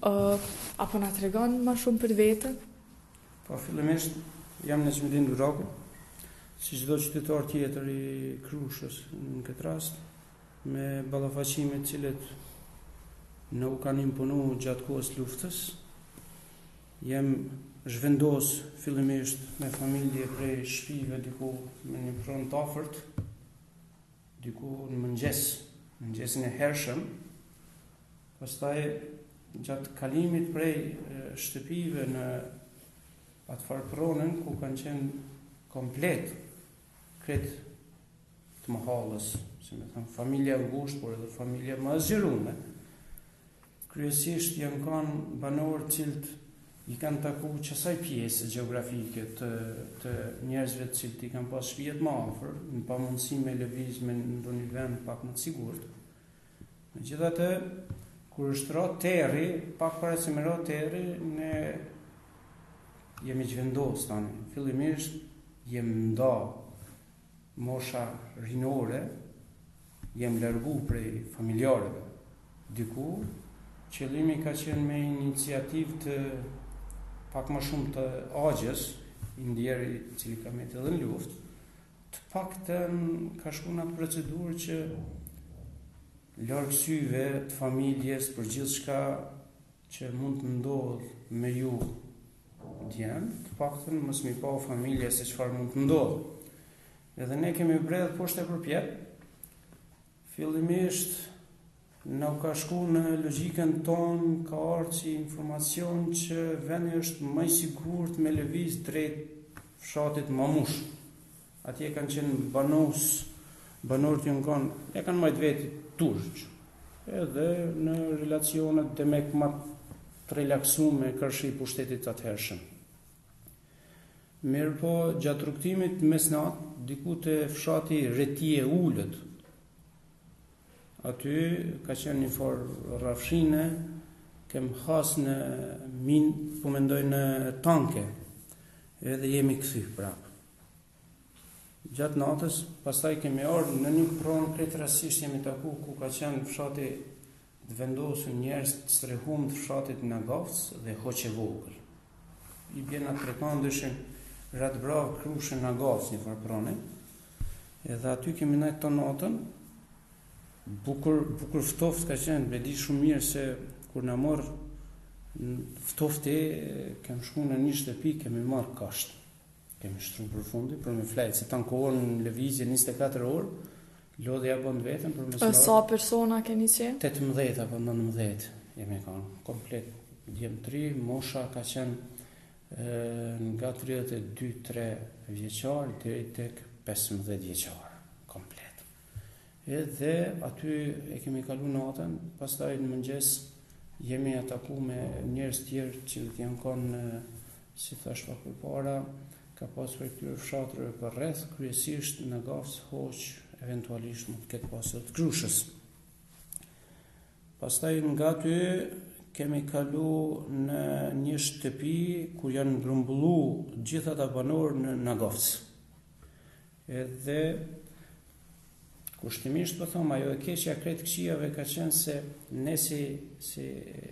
Apo na tregon më shumë për veten? Po fillimisht jam Neçmedin Duraku, si çdo qytetar tjetër i Krushës në këtë rast, me ballafaqime të cilet në u kanë imponu gjatë kohës luftës. Jem zhvendos fillimisht me familje prej shtëpive diku me një pronë të afërt, diku në mëngjesin e hershëm. Pastaj gjatë kalimit prej shtëpive në atë farë pronën ku kanë qenë komplet kret të mahallës, si me thënë familja ngushtë, por edhe familja më zgjeruar. Kryesisht janë kanë banorë cilët i kanë taku qësaj pjesë gjeografike të njerëzve të cilët i kanë pas shtëpijet më afër, në pamundësi me lëviz me ndonjë vend pak më të sigurt. Megjithatë, kur është ra terri, pak para se me ra terri, ne jemi zhvendos tani. Fillimisht jem nda mosha rinore, jem largu prej familjarëve. Diku, qëllimi ka qenë me iniciativë të pak më shumë të agjes, i ndjeri cili ka me të edhe në luft, të pak të ka shku në atë procedurë që larg syve të familjes për gjithë shka që mund të ndodhë me ju djenë, të pak të mos mi pa familje se çfarë mund të ndodhë. Edhe ne kemi bredhë poshtë e përpjet, fillimisht në ka shku në logjikën tonë, ka ardhur si informacion që vendi është më i sigurt me lëviz drejt fshatit Mamush. Atje kanë qenë banorët janë kanë, e kanë marrë vetë turq. Edhe në relacionet demek më të relaksuar kërshi i pushtetit të atëhershëm. Mirë po, gjatë rrugtimit mesnat, diku te fshati Retije Ulët, aty ka qenë një forë rrafshine, kem has në po mendoj në tanke, edhe jemi kthy prapë. Gjatë natës, pastaj kemi ardhur në një pronë krejtësisht jemi taku ku ka qenë fshati të vendosur njerëz të strehum të fshatit Nagavc dhe Hoqevogël. I bjen atë trekandëshin Radbrav Krushën Nagavc një farë prone, edhe aty kemi nejtë të natën. Bukur ftoft ka qenë, me di shumë mirë se kur na morë ftofti, kem shku në një shtëpi, kemi marrë kasht. Kemi shtru për fundi, për me flajtë, se tanë kohën në lëvizje 24 orë, lodhja bënd vetën për me smarë. Sa persona keni qenë? 18 apo 19, jemi kanë komplet. Djemë 3, mosha ka qenë nga 32-3 vjeqar, deri tek 15 vjeqar, komplet. Edhe aty e kemi kalu natën, pastaj në mëngjes jemi ataku me njerëz tjerë që janë kanë, si thash pak përpara, ka pas për këtyre fshatrëve për rreth, kryesisht në Gavc, Hoq, eventualisht mund të ketë pasur të Krushës. Pastaj nga aty kemi kalu në një shtëpi ku janë grumbullu gjithë ata banorë në Nagavc. Edhe kushtimisht po them, ajo e keqja krejt këqijave ka qenë se ne si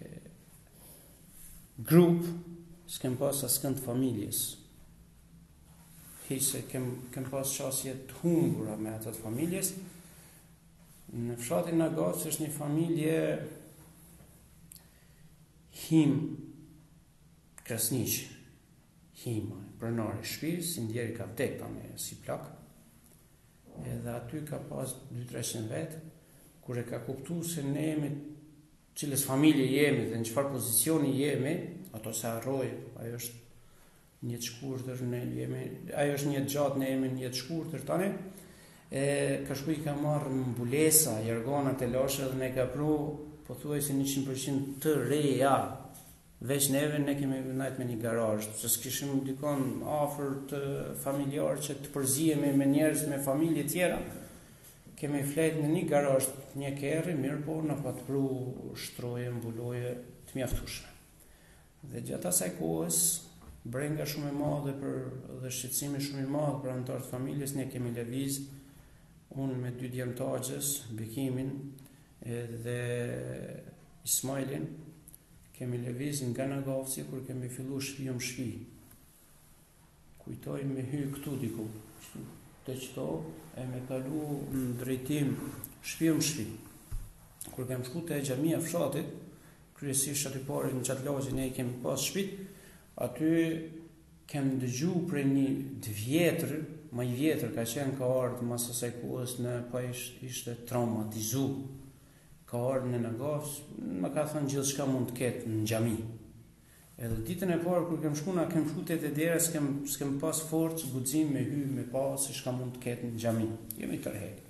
grup s'kem pas askënd familjes. Hiq se kem pas qasje të humbura me atë të familjes. Në fshatin Nagavc është një familje Him Krasniq, Him, pronari i shtëpisë, si ndjeri ka vdek tani si plak. Edhe aty ka pas 200-300 vetë, kur e ka kuptu se ne jemi, cilës familje jemi dhe në çfarë pozicioni jemi, ato se harroj, ajo është një të shkurtër, ajo është një të gjatë, ne jemi një të shkurtër tani, ka shku i ka marrë mbulesa, jargonat e lashe dhe ne ka pru, po thuaj se 100% të reja, veç neve ne kemi najt me një garazh, se s'kishim dikon afër të familjar që të përzihemi me njerëz me familje tjera. Kemi flet në një garazh, një kerri, mirë po na pa të pru shtroje, mbuloje të mjaftueshme. Dhe gjatë asaj kohës, brenga shumë e madhe dhe shqetësimi shumë i madh për anëtarët e familjes, ne kemi lëviz, unë me 2 djemtagjës, Bekimin dhe Ismailin, kemi lëviz nga Nagafsi kur kemi fillu shpi. Kujtoj me hy këtu diku, të qëto e me kalu në drejtim shpi. Kur kem shku te xhamia fshatit, kryesisht aty pare në qatë lagje ne kemi pas shpit, aty kem dëgju për një më i vjetër ka qenë ka ardhë mas asaj kohës në pa ishte traumatizu. Ka ardhë në Nagafs, më ka thënë gjithë shka mund të ketë në xhami. Edhe ditën e parë kur kem shku te dera, s'kem pas forcë, guxim me hy, me pa se shka mund të ketë në xhami. Jemi tërheqë.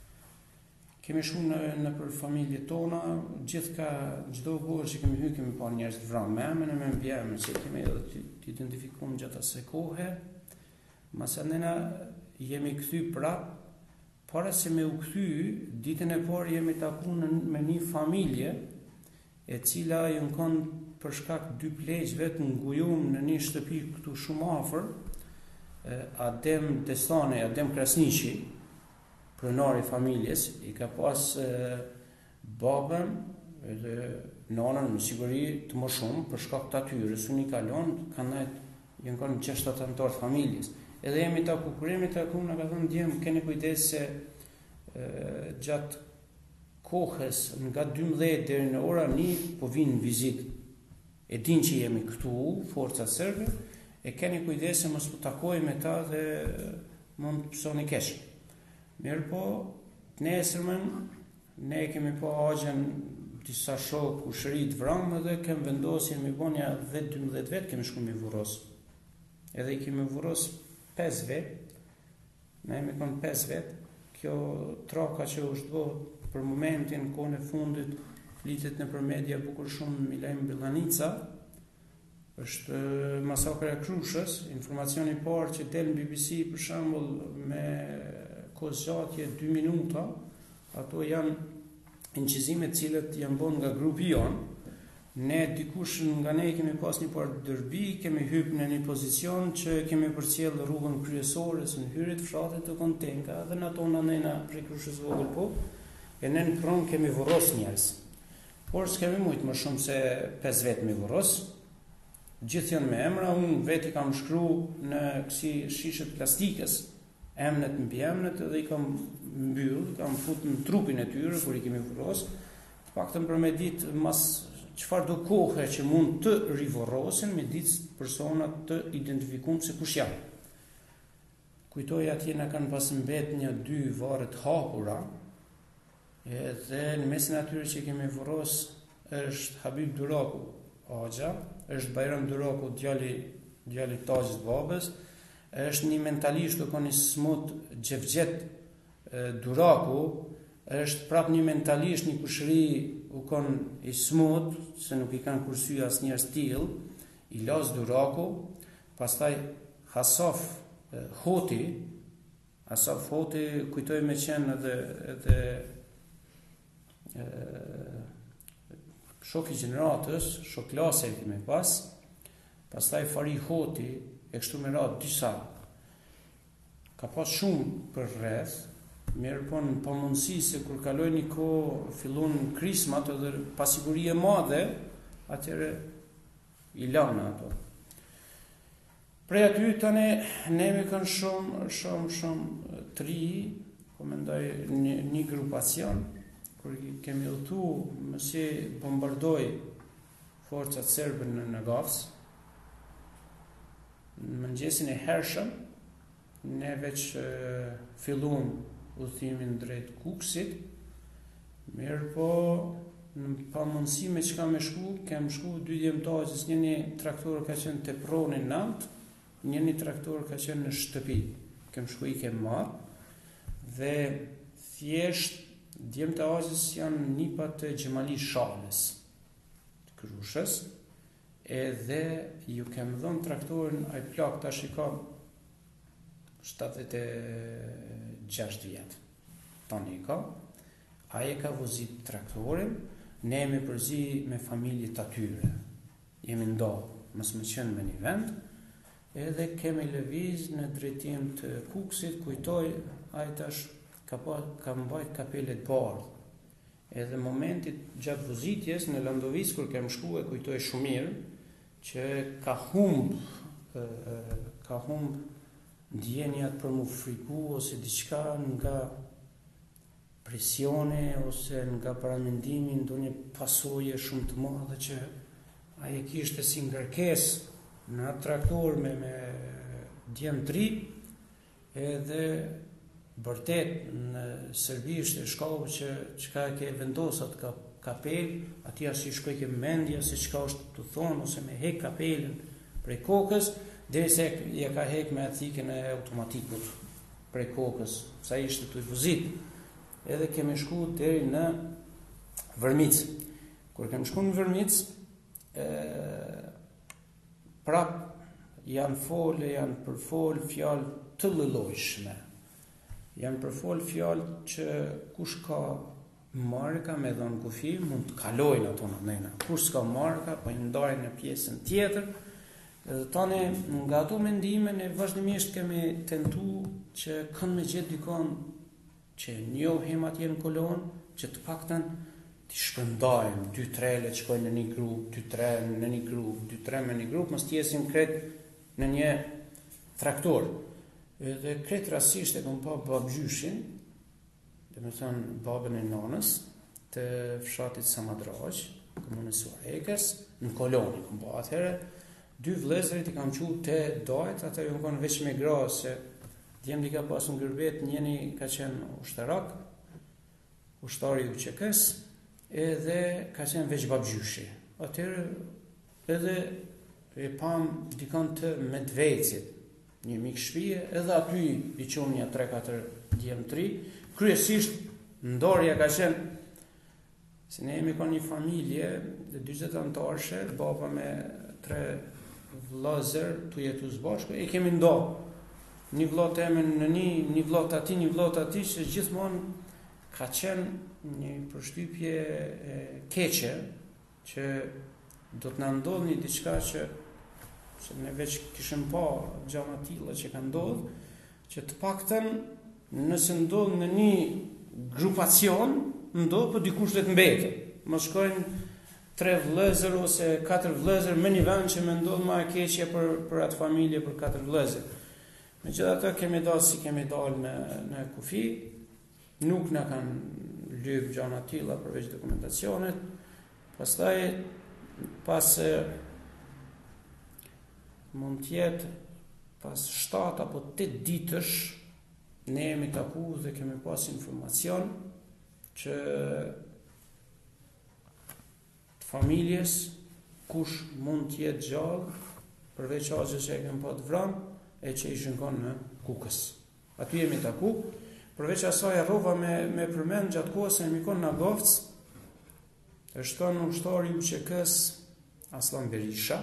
Kemi shku në për familje tona, çdo kohë që kemi hy, kemi pa njerëz të vranë, me emën e me mbjemën, që kemi edhe të identifikuar gjatë asaj kohe. Masanena jemi kthy prap, para se me u kthy, ditën e parë jemi taku me një familje, e cila ju nkon për shkak 2 pleqëve të ngujum në një shtëpi këtu shumë afër, Adem Destane, Adem Krasniqi, pronari i familjes, i ka pas babën edhe nanën me siguri të më shumë për shkak të atyres, unë i kalon, kanë janë kanë 6 anëtar të familjes. Edhe jemi taku, kur jemi taku, në ka thënë djemë, keni kujdes se gjatë kohës nga 12 deri në ora 1 po vinë në vizitë. E din që jemi këtu, forcat serbe, e keni kujdes se mos po takoj me ta dhe mund të pësoni kesh. Mirë po, të nesërmen, ne kemi po agjen disa shok u shërit vramë dhe kemi vendosje me bonja 10-12 vetë kemi shku me vuros. Edhe i kemi vuros 5 vetë, ne jemi konë 5 vetë, kjo traka që është bëhë për momentin, kone fundit, flitet në për media bukur shumë Milajm Billanica, është masakra e Krushës, informacioni parë që del në BBC për shembull me kozgjatje 2 minuta, ato janë incizimet cilët janë bën nga grupi jonë. Ne dikush nga ne kemi pas një parë dërbi, kemi hypë në një pozicion që kemi përcjell rrugën kryesore në hyrje të fshatit të Kontenka dhe në ato nëna prej Krushës vogël po, e ne në pron kemi vorros njerëz. Por s'kemi mujtë më shumë se 5 vetë me vorros. Gjithë janë me emra, unë vetë i kam shkru në kësi shishet plastikës, emnet mbi emnet dhe i kam mbyll, kam fut në trupin e tyre kur i kemi vorros. Të paktën për me ditë mas çfarë do kohë që mund të rivorrosen me ditë personat të identifikuar se kush janë. Kujtoj atje na kanë pas mbet 1-2 varre të hapura. Edhe në mesin atyre që kemi vorros është Habib Duraku, Axha, është Bajram Duraku, djali Tagjit babës, është një mentalisht u koni smut Xhevxhet Duraku, është prap një mentalisht një kushëri u kon i smut, se nuk i kanë kursy as njerëz tillë, Ilas Duraku, pastaj Hasaf Hoti, kujtoj me qenë edhe shok i gjeneratës, shok klase kemi pas, pastaj Fari Hoti, e kështu me radhë disa. Ka pas shumë për rreth, mirë po në pamundësi se kur kaloj një kohë fillon krismat edhe pasiguri e madhe, atëre i lanë ato. Prej aty tani ne me kanë shumë të ri, komendoj një grupacion, kur kemi udhëtu mësi bombardoj forcat serbe në Nagafs, në mëngjesin e hershëm, ne veç fillum udhëtimin drejt Kuksit, mirë po në pamundësi me çka me shku, kem shku 2 djemtagjës, një traktor ka qenë te proni nalt, një traktor ka qenë në shtëpi, kem shku i kem marrë, dhe thjesht djemtagjës janë nipat të Gjemali Shalës, të Krushës, edhe ju kem dhënë traktorin, ai plak tash i ka 76 vjetë, tani i ka, aje ka vozit traktorin, ne jemi përzi me familje të atyre, jemi ndohë, mësë më qenë me një vend, edhe kemi lëviz në drejtim të Kuksit, kujtoj, aje tash ka mbajt kapelet bardhë, Edhe momentit gjatë vozitjes në Landovis kur kem shku e kujtoj shumë mirë që ka humb ndjenjat për mu friku ose diçka nga presione ose nga paramendimi ndonjë pasojë shumë të madhe që ai e kishte si ngarkesë në atë traktor me djem 3 edhe vërtet në serbisht e shkau që çka e ke vendosat kapel, aty as i shkoj ke mendja se çka është të thonë ose me hek kapelën prej kokës, derisa ja ka hek me atikën e automatikut prej kokës, sa ishte të vozit. Edhe kemi shku deri në Vërmic. Kur kemi shku në Vërmic, prap janë përfol fjalë të llojshme. Janë përfol fjalë që kush ka marka me dhënë kufi mund të kalojnë ato në nëna. Kush s'ka marka, po i ndajnë në pjesën tjetër. Edhe tani nga ato mendime ne vazhdimisht kemi tentu që kënd me gjetë dikon që njohim atje në kolon, që të paktën të shpërndajmë 2-3 le të shkojnë në një grup, 2-3 në një grup, 2-3 me një grup, mos të jesim kret në një traktor. Edhe kretë rasisht e kom pa babgjyshin, dhe me thënë babën e nonës, të fshatit Samadraq, komunës Suarekës, në koloni, kom pa atëherë, 2 vëllezërit i kam qu të dajt, atër ju më konë veç me gra, se djemri ka pasu në gërbet, njeni ka qenë ushtarak, ushtari u qekës, edhe ka qenë veç babgjyshi. Atëherë, edhe e pam dikon të Medvecit, një mik shpije, edhe aty i qumë një 3-4 djem 3, kryesisht ndorja ka qenë, se ne jemi ka një familje dhe 20 antarëshe, baba me 3 vllazër të jetu zbashku, e kemi ndo, një vllot e me në një vllot ati, që gjithmonë ka qenë një përshtypje keqe, që do të na ndodh një diçka që ne veç kishim pa gjana tilla që ka ndodh, që të paktën nëse ndodh në një grupacion, ndodh po dikush vetë mbete. Mos shkojnë 3 vëllezër ose 4 vëllezër me një vend që më ndodh më e keqja për atë familje, për 4 vëllezër. Megjithatë kemi dalë si kemi dalë në kufi, nuk na kanë lyp gjana tilla përveç dokumentacionet. Pastaj pas mund tjetë pas 7 apo 8 ditësh ne jemi taku dhe kemi pas informacion që familjes kush mund tjetë gjallë përveç agjës që e kemi pa të vranë e që ishën konë në Kukës. Aty jemi taku, përveç asaj rrova me përmend gjatë kohës e jemi konë në Govc, është konë në ushtari u qekës Aslan Berisha,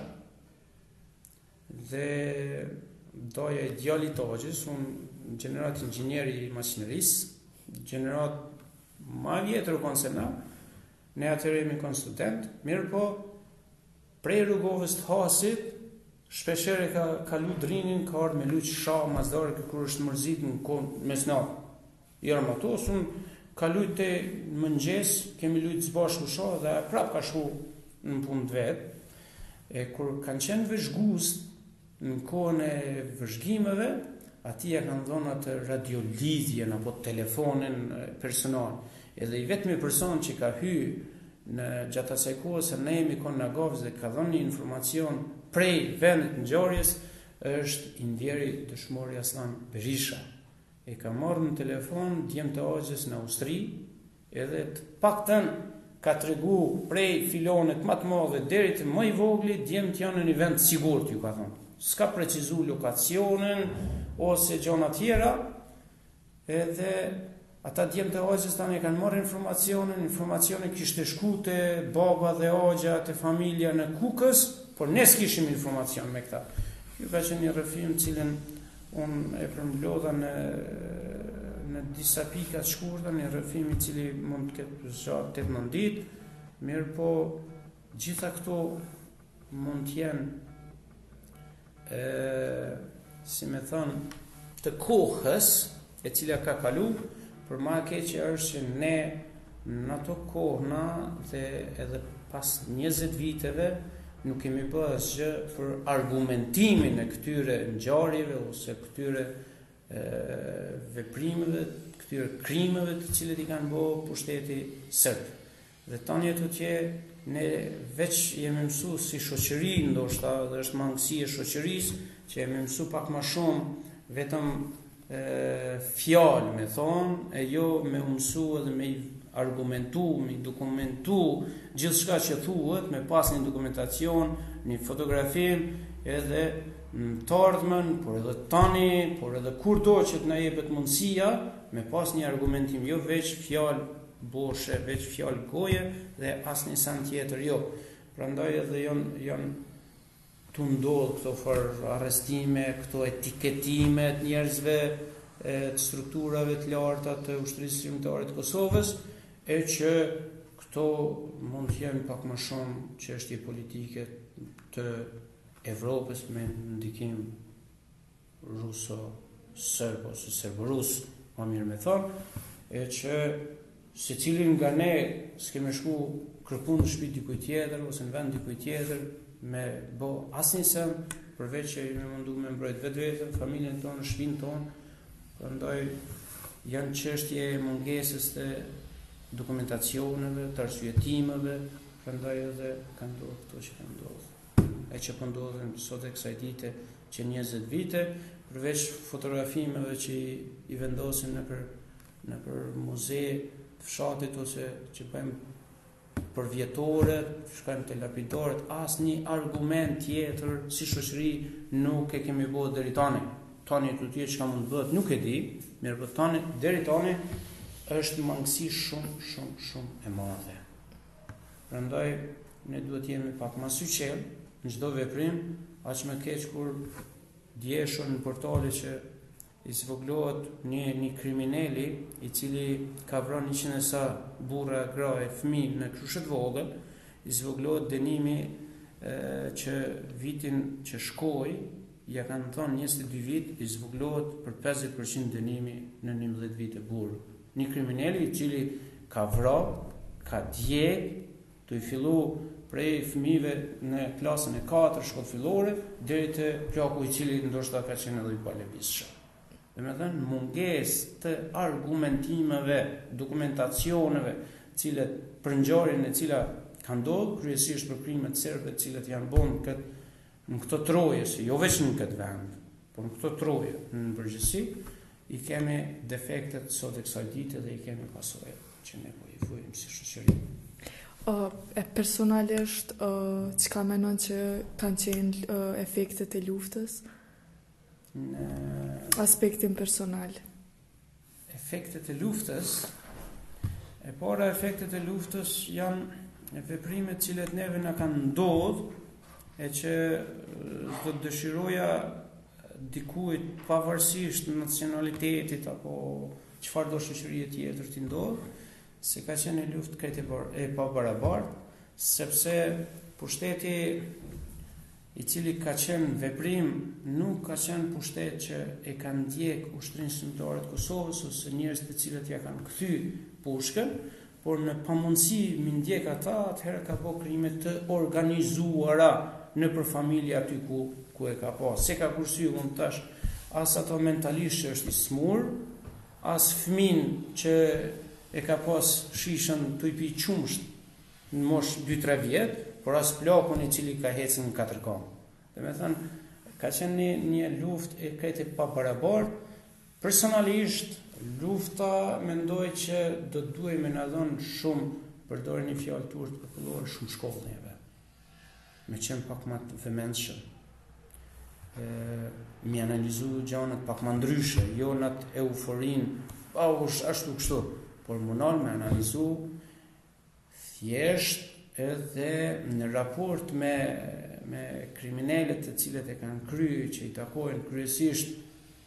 dhe doja i djali të hoqës, unë gjenerat inxhinieri i maqinerisë, gjenerat ma vjetër u konë se na, ne atëre jemi konë student, mirë po, prej rrugovës të hasit, shpeshere ka kalu drinin, ka ardhë me luqë sha, mazdare, kërkur është mërzit në konë mesnat. Jërëm ato, unë ka lujtë të mëngjes, kemi lujtë zbashku sha, dhe prap ka shku në punë të vetë, e kur kanë qenë vëzhguz në kohën e vëzhgimeve, atia kanë dhonë atë radiolidhjen apo telefonin personal. Edhe i vetëmi person që ka hy në gjatë asaj kohës se ne jemi konë në Govës dhe ka dhënë një informacion prej vendit në ngjarjes është indjeri dëshmori Aslan Berisha. E ka marrë në telefon djem të agjës në Austri, edhe të paktën ka tregu prej filonet më të madhe deri te më i vogli, djemt janë në një vend sigurt, ju ka thonë. S'ka precizu lokacionin ose gjona tjera, edhe ata djemt e agjës tani kanë marrë informacionin kishte shku te baba dhe agja te familja në Kukës, por ne s'kishim informacion me këta. Ju ka qenë një rrëfim cilën unë e përmblodha në disa pika të shkurta, një rrëfim i cili mund të ketë zgjatë 8-9 ditë, mirë po gjitha këto mund të jenë si me thënë të kohës e cila ka kalu, për ma keqe është që ne në ato kohëna dhe edhe pas 20 viteve nuk kemi bërë asgjë për argumentimin e këtyre ngjarjeve ose këtyre veprimeve, këtyre krimeve të cilët i kanë bërë pushteti serb. Dhe tani atje ne veç jemi mësuar si shoqëri, ndoshta dhe është mangësi e shoqërisë që jemi mësuar pak më shumë vetëm fjalë me thonë, e jo me mësu edhe me argumentu, me dokumentu gjithçka që thuhet, me pas një dokumentacion, një fotografim, edhe në të ardhmen, por edhe tani, por edhe kurdo që të na jepet mundësia, me pas një argumentim, jo veç fjalë boshe, veç fjalë goje dhe asnjë san tjetër jo. Prandaj edhe janë tu ndodh këto farë arrestime, këto etiketime të njerëzve të strukturave të larta të ushtrisë shqiptare të Kosovës, e që këto mund të jenë pak më shumë çështje politike të Evropës me ndikim ruso-serb ose serbo-rus, më mirë me thonë, e që secilin nga ne s'kemë shku kërpun në shtëpi dikujt tjetër ose në vend dikujt tjetër me bë asnjë sen, përveç që jemi mundu me mbrojt vetveten, familjen tonë, shtëpinë tonë. Prandaj janë çështje mungesës të dokumentacioneve, të arsyetimeve, prandaj edhe kanë ndodhur këto që kanë ndodhur. E që po ndodhen sot e kësaj dite që 20 vite, përveç fotografimeve që i vendosin nëpër muze të fshatit ose që bëjmë për vjetore, shkojmë te lapidarët, asnjë argument tjetër si shoqëri nuk e kemi bërë deri tani. Tani tutje çka mund bëhet nuk e di, mirë po tani deri tani është mangësi shumë e madhe. Prandaj ne duhet jemi pak më syqel në çdo veprim, aq më keq kur djeshon në portale që i zvoglohet një kriminali i cili ka vrarë 100 sa burra, gra e fëmijë në Krushët Vogël, i zvoglohet dënimi që vitin që shkoi, ja kanë thonë 22 vit, i zvoglohet për 50% dënimi në 11 vite burr. Një kriminali i cili ka vrarë, ka djeg, të i fillu prej fëmijëve në klasën e 4 shkollë fillore deri te plaku i cili ndoshta ka qenë edhe i palebisshëm. Domethënë mungesë të argumentimeve, dokumentacioneve, cilat për ngjarjen e cila ka ndodhur kryesisht për krimet serbe, të cilat janë bën në këto troje, se jo vetëm në këtë vend, por në këto troje në përgjithësi, i kemi defektet sot e kësaj dite dhe i kemi pasojat që ne po i vujmë si shoqëri. Personalisht, çka mendon që kanë qenë efektet e luftës? Në aspektin personal. Efektet e luftës, e para efektet e luftës janë veprimet cilet neve na kanë ndodhur, e që do të dëshiroja dikujt pavarësisht nacionalitetit apo çfarë do shoqërie tjetër t'i ndodh, se ka qenë një luftë krejt e pabarabartë, sepse pushteti i cili ka qenë veprim nuk ka qenë pushtet që e kanë ndjek Ushtrinë Shqiptare të Kosovës ose njerëz të cilët ja kanë kthy pushkën, por në pamundësi mi ndjek ata, atëherë ka bërë krime të organizuara nëpër familje aty ku e ka pas. Se ka kursy unë tash, as ato mentalisht që është i smur, as fëmin që e ka pas shishën të i pi qumsht në mosh 2-3 vjet, por as plakun i cili ka hecën në 4 kam. Domethënë, ka qenë një luftë e krejt e pabarabartë. Personalisht, lufta mendoj që do të duhej me na dhënë shumë, përdorë një fjalë turp popullore, shumë shkollëve. Me qenë pak më të vëmendshëm. Mi analizu gjanat pak më ndryshe, jo në atë euforin, ashtu kështu, por munal me analizu thjesht edhe në raport me kriminalet të cilët e kanë kryer, që i takojnë kryesisht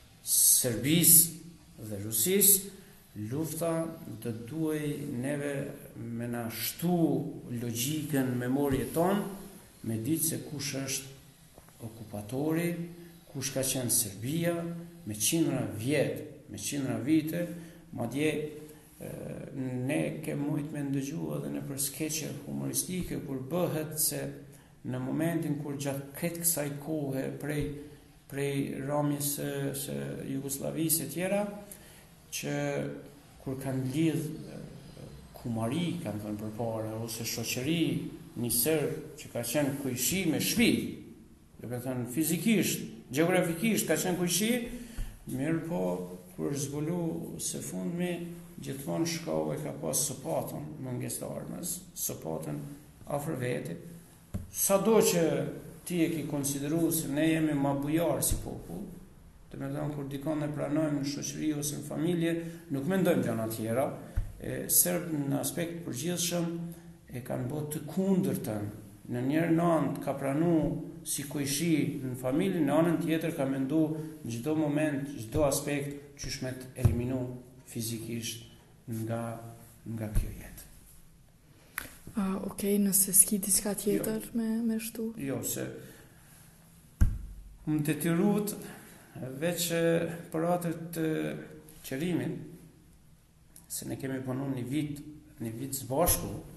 Serbisë dhe Rusisë, lufta do duhej neve me na shtu logjikën memorje tonë, me ditë se kush është okupatori, kush ka qenë Serbia, me qindra vjet, me qindra vite, madje ne kemi mujt me ndëgju edhe në për skeqe humoristike kur bëhet se në momentin kur gjatë këtë kësaj kohe prej rrëmjes së Jugosllavisë e tjera, që kur kanë lidh kumari, kanë thënë përpara, ose shoqëri, një sër që ka qenë kujshi me shtëpi, do të thënë fizikisht, gjeografikisht ka qenë kujshi, mirë po kur zbulu së fundmi, gjithmonë shkau e ka pas sopatën mungestarmës, sopatën afër vetit. Sado që ti e ki konsideru se ne jemi ma bujarë si popull, të me thënë kur dikon e pranojmë në shoqëri ose në familje, nuk mendojmë gjëra tjera, Serbë në aspekt përgjithshëm e kanë bërë të kundërtën. Në njërë anë ka pranu si kujshi në familje, në anën tjetër ka mendu në çdo moment, çdo aspekt që shmet eliminu fizikisht nga kjo jetë. Okej, nëse s'ki diçka tjetër me shtu? Jo, se më detyrut veç për atër të qërimin, se ne kemi punu një vit së bashku,